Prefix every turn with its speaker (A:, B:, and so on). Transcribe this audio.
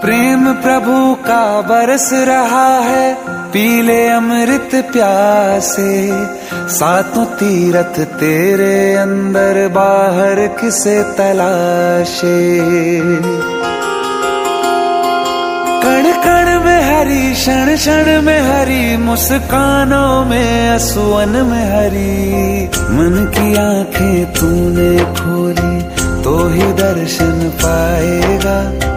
A: प्रेम प्रभु का बरस रहा है, पीले अमृत प्यासे। सातों तीरथ तेरे अंदर, बाहर किसे तलाशे। कण कण में हरी, क्षण क्षण में हरी, मुस्कानों में असुवन में हरी। मन की आंखें तूने खोली तो ही दर्शन पाएगा।